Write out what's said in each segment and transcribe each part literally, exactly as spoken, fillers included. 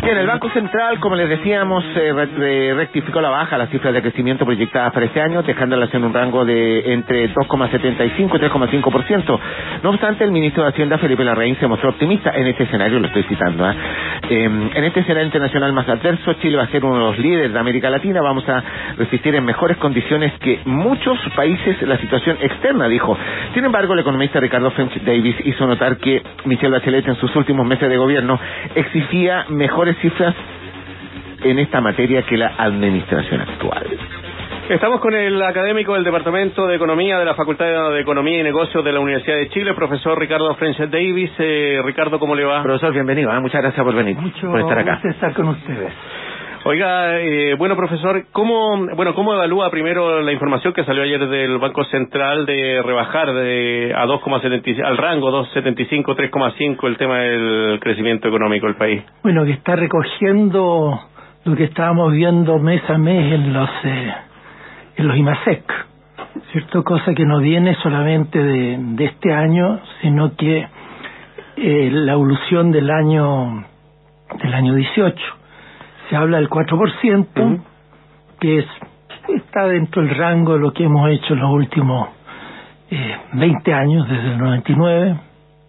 Bien, el Banco Central, como les decíamos, eh, re rectificó la baja las cifras de crecimiento proyectadas para este año, dejándolas en un rango de entre dos coma setenta y cinco y tres coma cinco por ciento. No obstante, el ministro de Hacienda, Felipe Larraín, se mostró optimista en este escenario, lo estoy citando, ¿eh? Eh, en este escenario internacional más adverso, Chile va a ser uno de los líderes de América Latina, vamos a resistir en mejores condiciones que muchos países la situación externa, dijo. Sin embargo, el economista Ricardo French Davis hizo notar que Michelle Bachelet en sus últimos meses de gobierno exigía mejores cifras en esta materia que la administración actual. Estamos con el académico del Departamento de Economía de la Facultad de Economía y Negocios de la Universidad de Chile, profesor Ricardo French Davis. Eh, Ricardo, ¿cómo le va? Profesor, bienvenido, ¿eh? Muchas gracias por venir, Mucho por estar acá. gusto estar con ustedes. Oiga, eh, bueno, profesor, ¿cómo bueno cómo evalúa primero la información que salió ayer del Banco Central de rebajar de a dos coma setenta al rango dos coma setenta y cinco, tres coma cinco el tema del crecimiento económico del país? Bueno, que está recogiendo lo que estábamos viendo mes a mes en los eh, en los IMASEC, cierto, cosa que no viene solamente de, de este año, sino que eh, la evolución del año del año dieciocho. Se habla del cuatro por ciento, uh-huh. que es está dentro del rango de lo que hemos hecho en los últimos eh, veinte años, desde el noventa y nueve,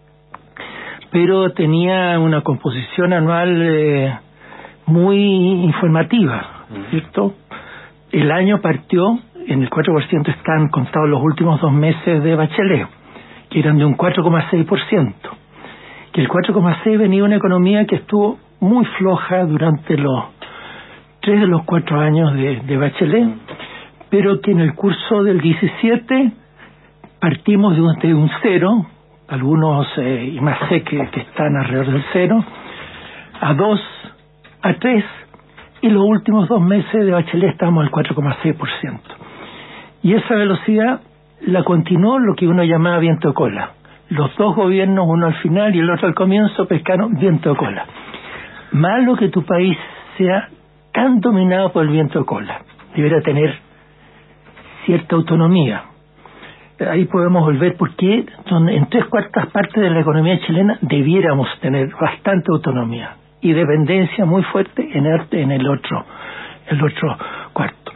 pero tenía una composición anual eh, muy informativa, ¿cierto? El año partió, en el cuatro por ciento están contados los últimos dos meses de Bachelet, que eran de un cuatro coma seis por ciento, que el cuatro coma seis venía de una economía que estuvo muy floja durante los tres de los cuatro años de, de Bachelet, pero que en el curso del diecisiete partimos de un, de un cero, algunos eh, y más sé que, que están alrededor del cero, a dos, a tres, y los últimos dos meses de Bachelet estamos al cuatro coma seis por ciento. Y esa velocidad la continuó lo que uno llamaba viento de cola. Los dos gobiernos, uno al final y el otro al comienzo, pescaron viento de cola. Malo que tu país sea tan dominado por el viento de cola. Debería tener cierta autonomía. Ahí podemos volver porque en tres cuartas partes de la economía chilena debiéramos tener bastante autonomía y dependencia muy fuerte en el, en el otro el otro cuarto.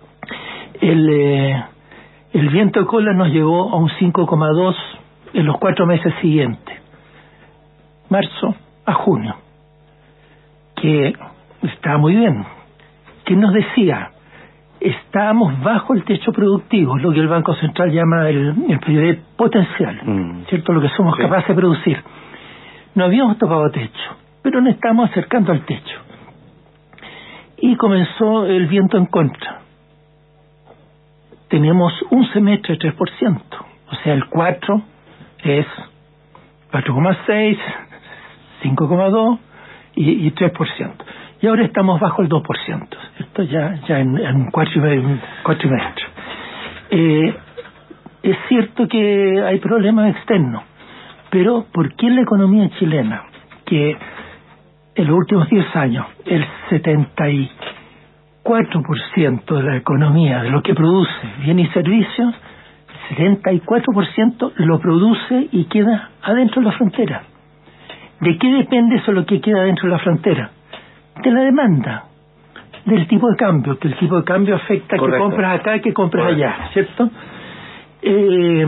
El, eh, el viento de cola nos llegó a un cinco coma dos en los cuatro meses siguientes, marzo a junio, que estaba muy bien, que nos decía, estábamos bajo el techo productivo, lo que el Banco Central llama el, el P I B potencial, mm. ¿cierto? Lo que somos sí. capaces de producir. No habíamos tocado techo, pero nos estamos acercando al techo. Y comenzó el viento en contra. Tenemos un semestre de tres por ciento, o sea, el cuatro es cuatro coma seis, cinco coma dos y, y tres por ciento. Y ahora estamos bajo el dos por ciento, ¿cierto? Ya, ya en, en un cuatrimestre. Eh, es cierto que hay problemas externos, pero ¿por qué la economía chilena, que en los últimos diez años el setenta y cuatro por ciento de la economía, de lo que produce bienes y servicios, el setenta y cuatro por ciento lo produce y queda adentro de la frontera? ¿De qué depende eso lo que queda dentro de la frontera? De la demanda, del tipo de cambio, que el tipo de cambio afecta a que compras acá, que compras Correcto. allá, ¿cierto? Eh,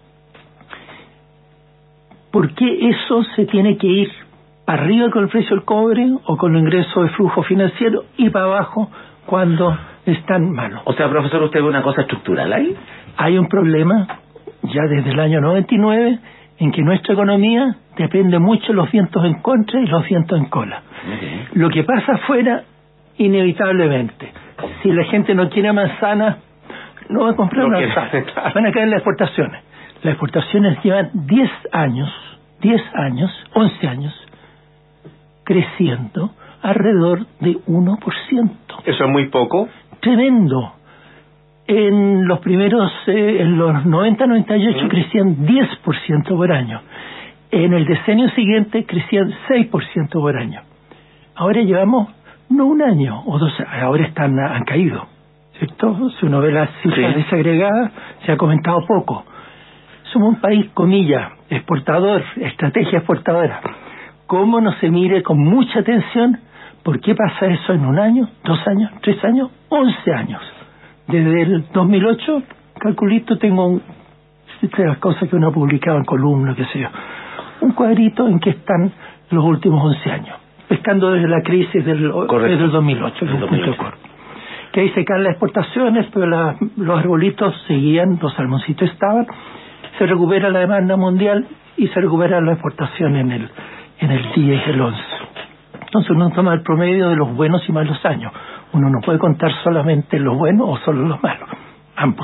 ¿Por qué eso se tiene que ir para arriba con el precio del cobre o con el ingreso de flujo financiero y para abajo cuando están malos? O sea, profesor, ¿usted ve una cosa estructural ahí? Hay un problema ya desde el año noventa y nueve en que nuestra economía depende mucho de los vientos en contra y los vientos en cola. Okay. Lo que pasa afuera, inevitablemente, si la gente no quiere manzana, no va a comprar no manzana, quiere, claro. Van a caer las exportaciones. Las exportaciones llevan diez años, diez años, once años, creciendo alrededor de uno por ciento. ¿Eso es muy poco? Tremendo. En los primeros, eh, en los noventa noventa y ocho, ¿Mm? crecían diez por ciento por año. En el decenio siguiente crecían seis por ciento por año. Ahora llevamos no un año o dos, ahora están han caído, ¿cierto? Si uno ve las cifras sí. desagregadas, se ha comentado poco. Somos un país, comillas, exportador, estrategia exportadora. ¿Cómo no se mire con mucha atención ¿Por qué pasa eso en un año, dos años, tres años, once años? Desde el dos mil ocho, calculito, tengo un, de las cosas que uno ha publicado en columnas, qué sé yo, un cuadrito en que están los últimos once años, pescando desde la crisis del, desde el dos mil ocho, el dos mil ocho. Que ahí se caen las exportaciones, pero la, los arbolitos seguían, los salmoncitos estaban, se recupera la demanda mundial y se recupera la exportación en el en el diez y el once. Entonces uno toma el promedio de los buenos y malos años. Uno no puede contar solamente los buenos o solo los malos, ambos.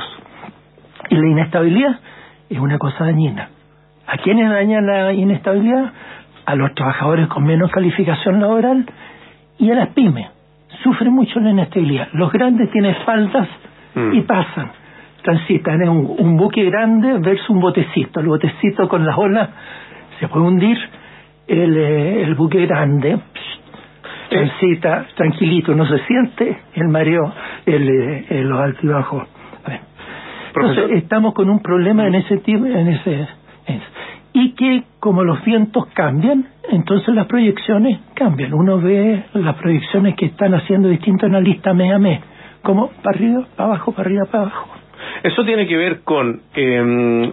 Y la inestabilidad es una cosa dañina. ¿A quiénes daña la inestabilidad? A los trabajadores con menos calificación laboral y a las pymes. Sufren mucho la inestabilidad. Los grandes tienen espaldas mm. y pasan, transitan en un, un buque grande versus un botecito. El botecito con las olas se puede hundir, el, el buque grande psh, transita tranquilito, no se siente el mareo, el, el, los altibajos. Entonces estamos con un problema en ese tipo, en ese, en ese y que como los vientos cambian, entonces las proyecciones cambian. Uno ve las proyecciones que están haciendo distintos analistas mes a mes, como para arriba, para abajo, para arriba, para abajo. Eso tiene que ver con eh,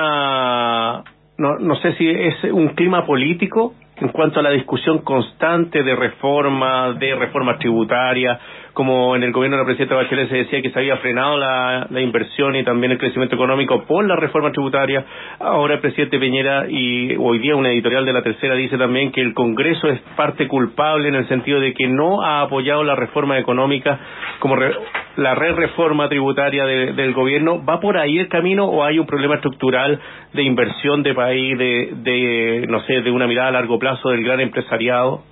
una, no, no sé si es un clima político en cuanto a la discusión constante de reforma, de reforma tributaria, como en el gobierno de la presidenta Bachelet se decía que se había frenado la, la inversión y también el crecimiento económico por la reforma tributaria. Ahora el presidente Piñera, y hoy día una editorial de La Tercera dice también que el Congreso es parte culpable en el sentido de que no ha apoyado la reforma económica como re, la re reforma tributaria de, del gobierno. ¿Va por ahí el camino o hay un problema estructural de inversión de país, de, de no sé, de una mirada a largo plazo del gran empresariado?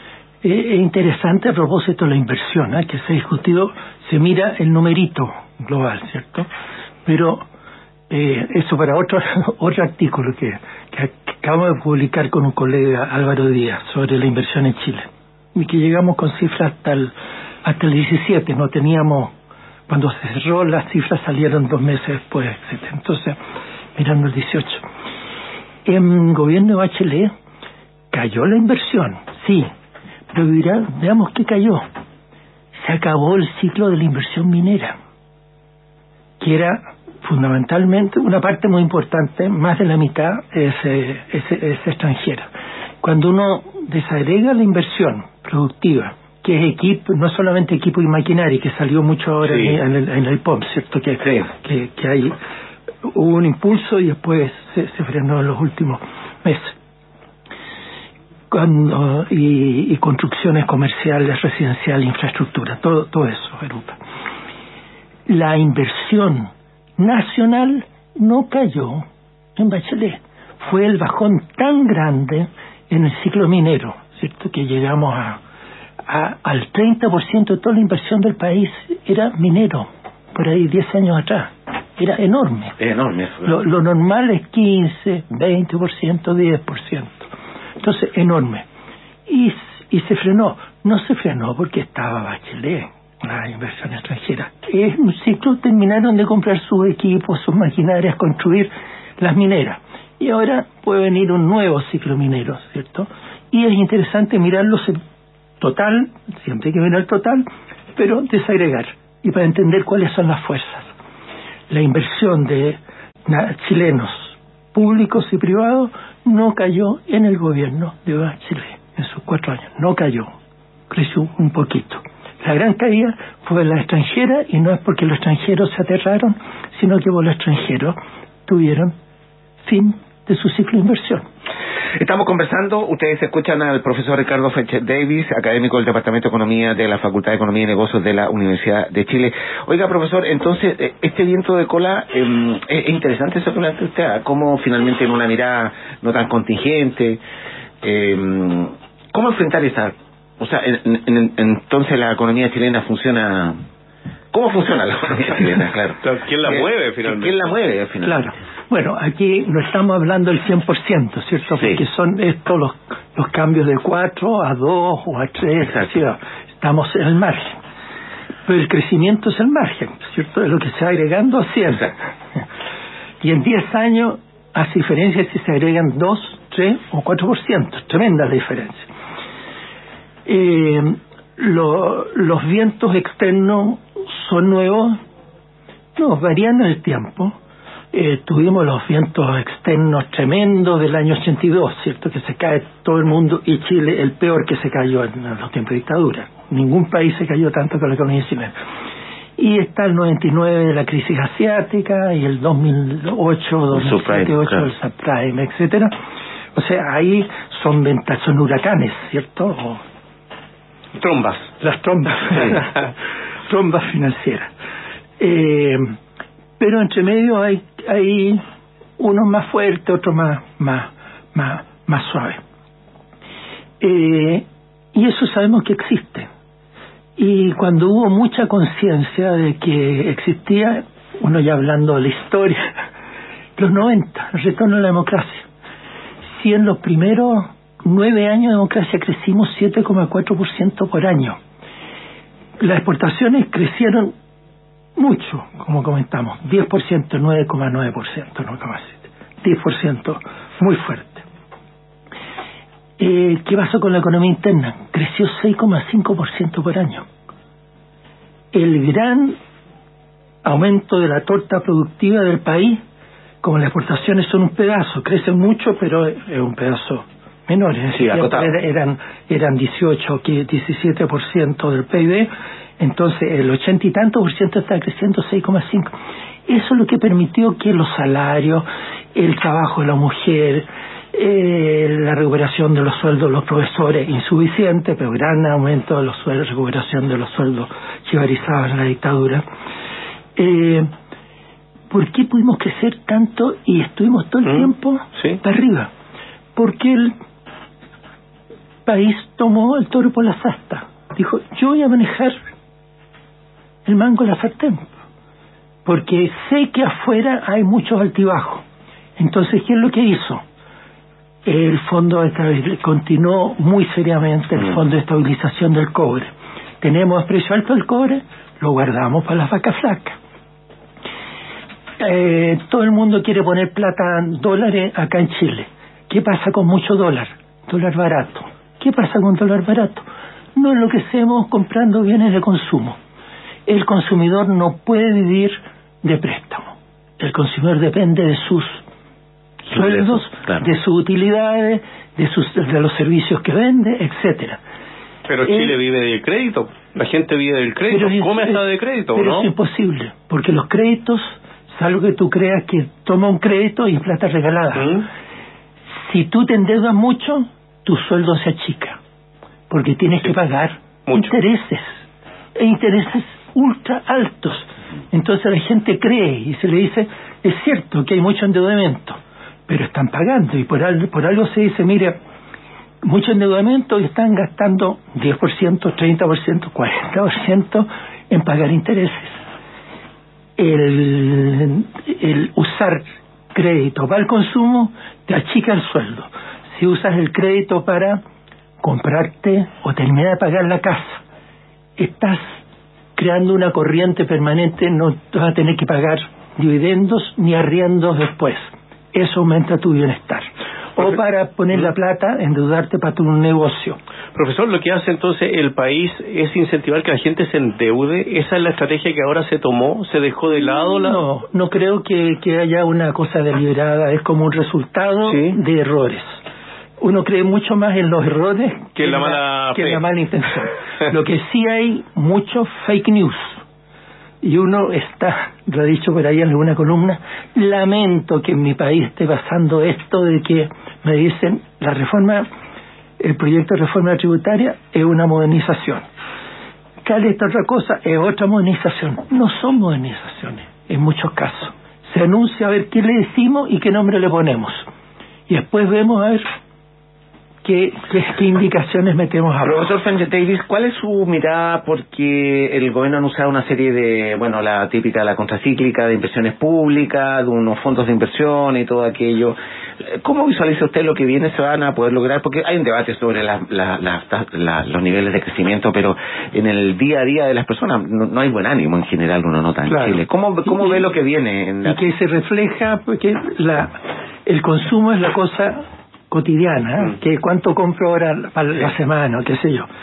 Es interesante a propósito de la inversión, ¿eh? que se ha discutido, se mira el numerito global, ¿cierto? Pero eh, eso para otro otro artículo que, que acabamos de publicar con un colega, Álvaro Díaz, sobre la inversión en Chile, y que llegamos con cifras hasta el, hasta el diecisiete, no teníamos, cuando se cerró las cifras salieron dos meses después, etcétera. Entonces, mirando el dieciocho, en gobierno de Bachelet cayó la inversión, sí, pero dirá, veamos qué cayó. Se acabó el ciclo de la inversión minera, que era fundamentalmente una parte muy importante, más de la mitad es, es, es extranjera. Cuando uno desagrega la inversión productiva, que es equipo, no solamente equipo y maquinaria, que salió mucho ahora sí. en, el, en el I P O M, ¿cierto? Que, sí. que, que hay, hubo un impulso y después se, se frenó en los últimos meses. Cuando, y, y construcciones comerciales, residenciales, infraestructura, todo, todo eso, Europa. La inversión nacional no cayó en Bachelet. Fue el bajón tan grande en el ciclo minero, ¿cierto? Que llegamos a, a al treinta por ciento de toda la inversión del país era minero, por ahí diez años atrás. Era enorme. Enorme. Lo, lo normal es quince, veinte por ciento, diez por ciento. Entonces, enorme. Y, y se frenó. No se frenó porque estaba Bachelet, la inversión extranjera. Es un ciclo, terminaron de comprar sus equipos, sus maquinarias, construir las mineras. Y ahora puede venir un nuevo ciclo minero, ¿cierto? Y es interesante mirarlo total, siempre hay que mirar total, pero desagregar. Y para entender cuáles son las fuerzas. La inversión de chilenos, públicos y privados, no cayó en el gobierno de Bachelet, en sus cuatro años, no cayó, creció un poquito. La gran caída fue la extranjera, y no es porque los extranjeros se aterraron, sino que los extranjeros tuvieron fin de su ciclo de inversión. Estamos conversando, ustedes escuchan al profesor Ricardo Fetch Davis, académico del Departamento de Economía de la Facultad de Economía y Negocios de la Universidad de Chile. Oiga, profesor, entonces, este viento de cola, eh, es interesante eso que plantea usted, cómo finalmente en una mirada no tan contingente, eh, ¿cómo enfrentar esa? O sea, en, en, entonces la economía chilena funciona... ¿Cómo funciona la economía chilena? Claro. ¿Quién la mueve finalmente? ¿Quién la mueve finalmente? Claro. Bueno, aquí no estamos hablando del cien por ciento, ¿cierto? Sí. Porque son estos los, los cambios de cuatro a dos o a tres, ¿cierto? Estamos en el margen. Pero el crecimiento es el margen, ¿cierto? Es lo que se va agregando a cien. Y en diez años hace diferencia si se agregan dos, tres o cuatro por ciento. Tremenda la diferencia. Eh, lo, los vientos externos son nuevos, no, varían en el tiempo. Eh, tuvimos los vientos externos tremendos del año ochenta y dos, ¿cierto? Que se cae todo el mundo, y Chile el peor que se cayó en los tiempos de dictadura. Ningún país se cayó tanto con la economía chilena. Y está el noventa y nueve de la crisis asiática, y el dos mil ocho, dos mil siete, dos mil ocho, claro, el subprime, etcétera. O sea, ahí son ventas, son huracanes, ¿cierto? O trombas. Las trombas, trombas financieras. Eh, pero entre medio hay hay unos más fuertes, otros más más más más suaves. Eh, y eso sabemos que existe. Y cuando hubo mucha conciencia de que existía, uno ya hablando de la historia, los noventa, el retorno a la democracia. Si en los primeros nueve años de democracia crecimos siete coma cuatro por ciento por año, las exportaciones crecieron mucho, como comentamos, diez por ciento, nueve coma nueve por ciento, nueve coma siete por ciento, diez por ciento, muy fuerte. Eh, ¿Qué pasó con la economía interna? Creció seis coma cinco por ciento por año. El gran aumento de la torta productiva del país, como las exportaciones son un pedazo, crecen mucho, pero es un pedazo menor. Sí, eran, eran dieciocho, diecisiete por ciento del P I B, entonces el ochenta y tanto por ciento está creciendo seis coma cinco. Eso es lo que permitió que los salarios, el trabajo de la mujer, eh, la recuperación de los sueldos de los profesores, insuficiente, pero gran aumento de los sueldos, recuperación de los sueldos chivarizados en la dictadura. Eh, ¿Por qué pudimos crecer tanto y estuvimos todo el ¿Mm? tiempo ¿Sí? para arriba? Porque el país tomó el toro por la asta. Dijo, yo voy a manejar el mango de la sartén, porque sé que afuera hay muchos altibajos. Entonces, ¿qué es lo que hizo? El fondo de estabilización continuó muy seriamente, el fondo de estabilización del cobre. Tenemos precio alto del cobre, lo guardamos para las vacas flacas. Eh, todo el mundo quiere poner plata en dólares acá en Chile. ¿Qué pasa con mucho dólar? Dólar barato. ¿Qué pasa con dólar barato? No enloquecemos comprando bienes de consumo. El consumidor no puede vivir de préstamo. El consumidor depende de sus sueldos, claro, de sus utilidades, de sus de los servicios que vende, etcétera. Pero Chile eh, vive del crédito. La gente vive del crédito. Come hasta de crédito, pero ¿no? Es imposible, porque los créditos, salvo que tú creas que toma un crédito y plata regalada. ¿Mm? Si tú te endeudas mucho, tu sueldo se achica, porque tienes sí. que pagar mucho. intereses, e intereses ultra altos. Entonces la gente cree y se le dice, es cierto que hay mucho endeudamiento, pero están pagando, y por algo, por algo se dice, mire, mucho endeudamiento y están gastando diez por ciento, treinta por ciento, cuarenta por ciento en pagar intereses. El, el usar crédito para el consumo te achica el sueldo. Si usas el crédito para comprarte o terminar de pagar la casa, estás creando una corriente permanente, no vas a tener que pagar dividendos ni arriendos después. Eso aumenta tu bienestar. O para poner la plata, endeudarte para tu negocio. Profesor, lo que hace entonces el país es incentivar que la gente se endeude. ¿Esa es la estrategia que ahora se tomó? ¿Se dejó de lado? La... No, no creo que, que haya una cosa deliberada. Es como un resultado ¿Sí? de errores. Uno cree mucho más en los errores que, que, la, mala que en la mala intención. Lo que sí hay mucho fake news. Y uno está, lo he dicho por ahí en alguna columna, lamento que en mi país esté pasando esto de que me dicen la reforma, el proyecto de reforma tributaria es una modernización. ¿Cuál es esta otra cosa? Es otra modernización. No son modernizaciones en muchos casos. Se anuncia a ver qué le decimos y qué nombre le ponemos. Y después vemos a ver ¿Qué, qué, qué indicaciones metemos a Profesor Sánchez Davis, ¿cuál es su mirada? Porque el gobierno ha anunciado una serie de, bueno, la típica, la contracíclica de inversiones públicas, de unos fondos de inversión y todo aquello. ¿Cómo visualiza usted lo que viene se van a poder lograr? Porque hay un debate sobre la, la, la, la, los niveles de crecimiento, pero en el día a día de las personas no, no hay buen ánimo en general, uno nota en claro. Chile. ¿Cómo, cómo y, ve lo que viene? En la... Y que se refleja, porque la, el consumo es la cosa cotidiana, ¿eh? Mm. Que cuánto compro ahora para la semana, qué sé yo.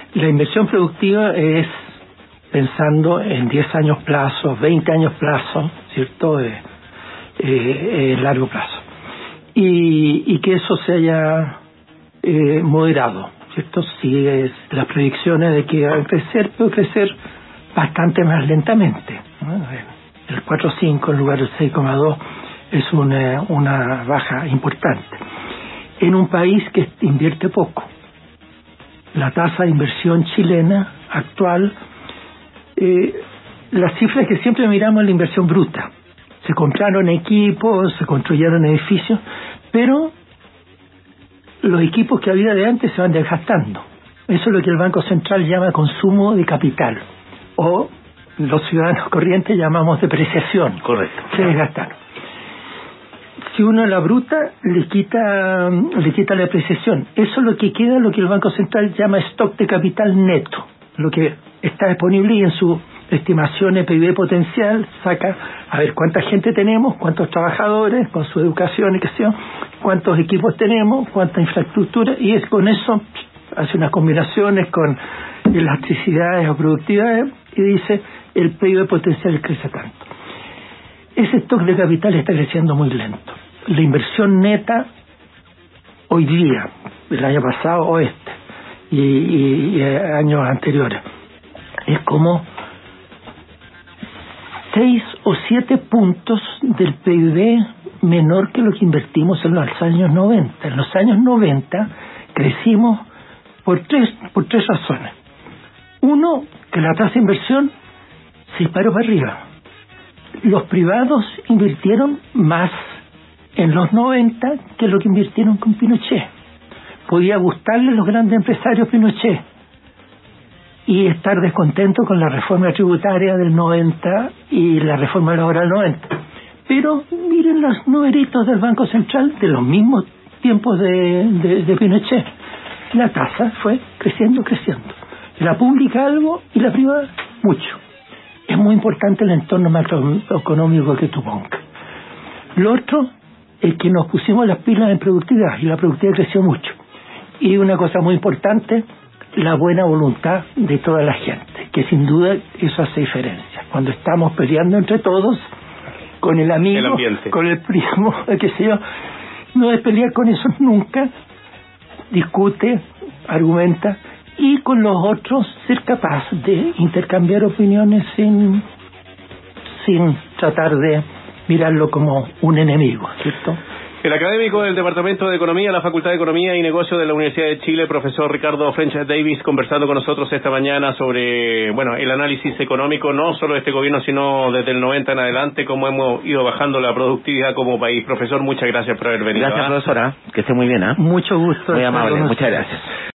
La inversión productiva es pensando en diez años plazo, veinte años plazo, ¿cierto? Eh, eh, eh, largo plazo. Y, y que eso se haya eh, moderado, ¿cierto? Sigue las predicciones de que va a crecer, puede crecer bastante más lentamente, ¿no? El cuatro coma cinco en lugar del seis coma dos es una, una baja importante. En un país que invierte poco, la tasa de inversión chilena actual, eh, las cifras que siempre miramos es la inversión bruta. Se compraron equipos, se construyeron edificios, pero los equipos que había de antes se van desgastando. Eso es lo que el Banco Central llama consumo de capital, o los ciudadanos corrientes llamamos depreciación. Correcto. Se desgastaron. Si uno a la bruta le quita le quita la depreciación, eso es lo que queda, lo que el Banco Central llama stock de capital neto, lo que está disponible, y en su estimación de P I B potencial saca a ver cuánta gente tenemos, cuántos trabajadores con su educación y qué sé yo, cuántos equipos tenemos, cuánta infraestructura, y es con eso hace unas combinaciones con elasticidades o productividades y dice el P I B potencial crece tanto. Ese stock de capital está creciendo muy lento. La inversión neta hoy día, el año pasado o este y, y, y años anteriores, es como seis o siete puntos del P I B menor que lo que invertimos en los años noventa. En los años noventa crecimos por tres, por tres razones. Uno, que la tasa de inversión se disparó para arriba. Los privados invirtieron más en los noventa que lo que invirtieron con Pinochet. Podía gustarle a los grandes empresarios Pinochet y estar descontento con la reforma tributaria del noventa y la reforma laboral del noventa. Pero miren los numeritos del Banco Central de los mismos tiempos de, de, de Pinochet. La tasa fue creciendo, creciendo. La pública algo y la privada mucho. Es muy importante el entorno macroeconómico que tú pongas. Lo otro es que nos pusimos las pilas en productividad y la productividad creció mucho. Y una cosa muy importante, la buena voluntad de toda la gente, que sin duda eso hace diferencia. Cuando estamos peleando entre todos, con el amigo, el con el primo, qué sé yo, no es pelear con eso nunca, discute, argumenta, y con los otros ser capaz de intercambiar opiniones sin, sin tratar de mirarlo como un enemigo, ¿cierto? El académico del Departamento de Economía, la Facultad de Economía y Negocios de la Universidad de Chile, profesor Ricardo French Davis, conversando con nosotros esta mañana sobre, bueno, el análisis económico, no solo de este gobierno, sino desde el noventa en adelante, cómo hemos ido bajando la productividad como país. Profesor, muchas gracias por haber venido. Gracias, ¿eh? profesora, que esté muy bien, ¿eh? Mucho gusto. Muy amable, muchas gracias.